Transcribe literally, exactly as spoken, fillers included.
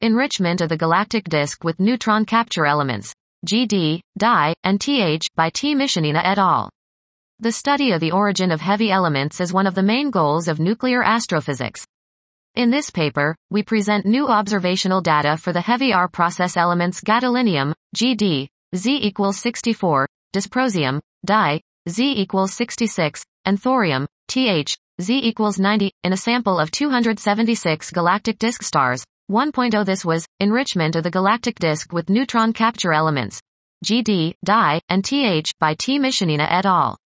Enrichment of the galactic disk with neutron capture elements. G D, Dye, and T H, by T. Michanina et al. The study of the origin of heavy elements is one of the main goals of nuclear astrophysics. In this paper, we present new observational data for the heavy R process elements gadolinium, G D, Z equals sixty-four, dysprosium, Dye, Z equals sixty-six, and thorium, T H, Z equals ninety, in a sample of two hundred seventy-six galactic disk stars. one point zero This was, enrichment of the galactic disk with neutron capture elements. G D, Dye, and T H, by T. Michanina et al.